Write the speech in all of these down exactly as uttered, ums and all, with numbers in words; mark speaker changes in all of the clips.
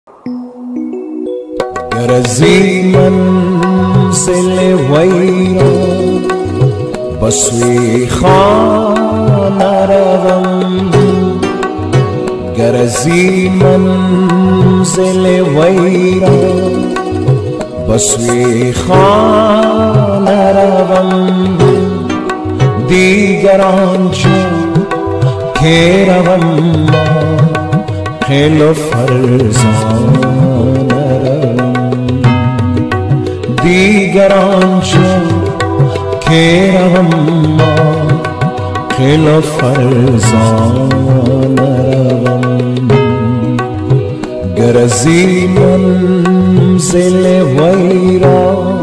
Speaker 1: گر از این منزل ویران به سوی خانه روم، گر از این منزل ویران به سوی خانه روم، دیگر آنجا که روم خیل و فرزانه روم، دیگر آنجا که روم خیل و فرزانه روم، گر از این منزل ویران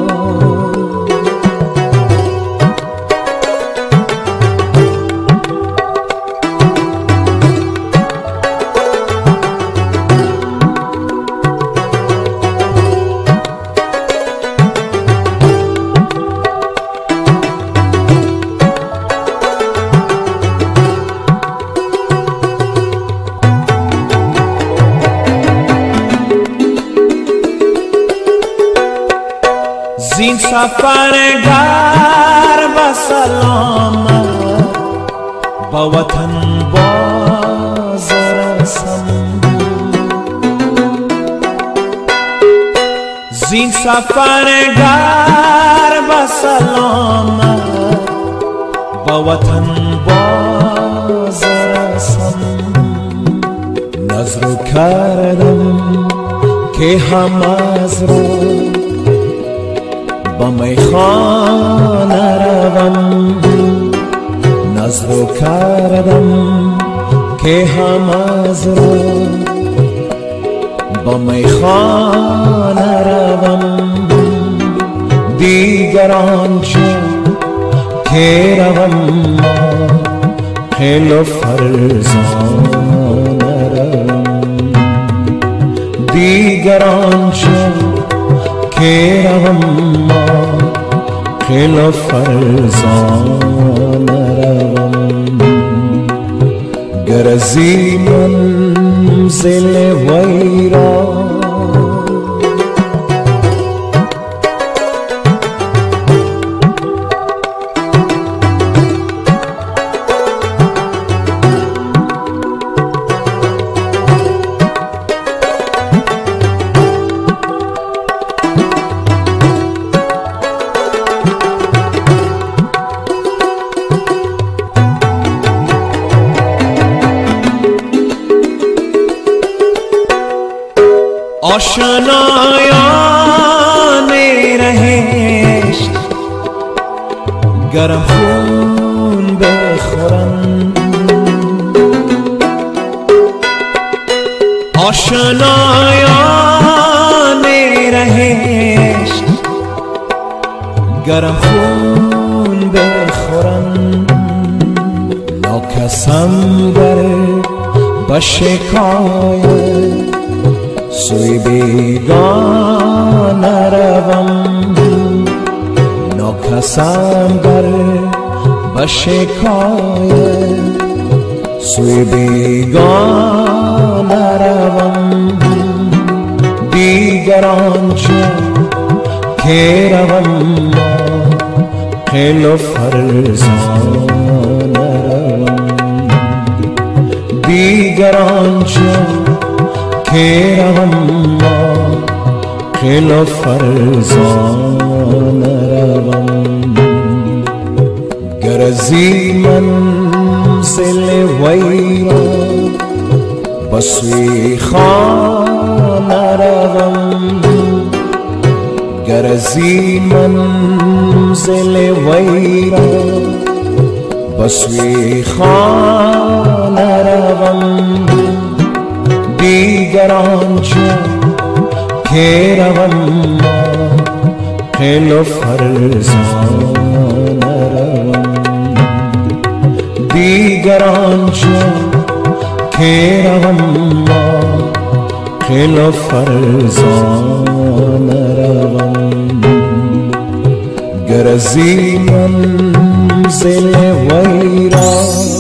Speaker 1: زین سفر گر به سلامت با وطن باز رسم، زین سفر گر به سلامت با وطن باز رسم، نظر کردم که هم از را با میخانه روم، نظر کردم که هم از را با میخانه روم، دیگر آنجا که روم خیل و فرزانه روم، دیگر آنجا که روم خیل و فرزانه روم، گر از این منزل ویران آشنایان رهشت گرم خون بخورن، آشنایان رهشت گرم خون بخورن، ناکسم بره به شکایت سوی بیگانه روم، ناکسم گر به شکایت سوی بیگانه روم، دیگر آنجا که روم خیل و فرزانه روم، دیگر آنجا که روم خیل و فرزانه روم، گر از این منزل ویران به سوی خانه روم، گر از این منزل ویران به سوی خانه روم، دیگر آنجا که روم خیل و فرزانه روم، دیگر آنجا که روم خیل و فرزانه روم، گر از این منزل ویران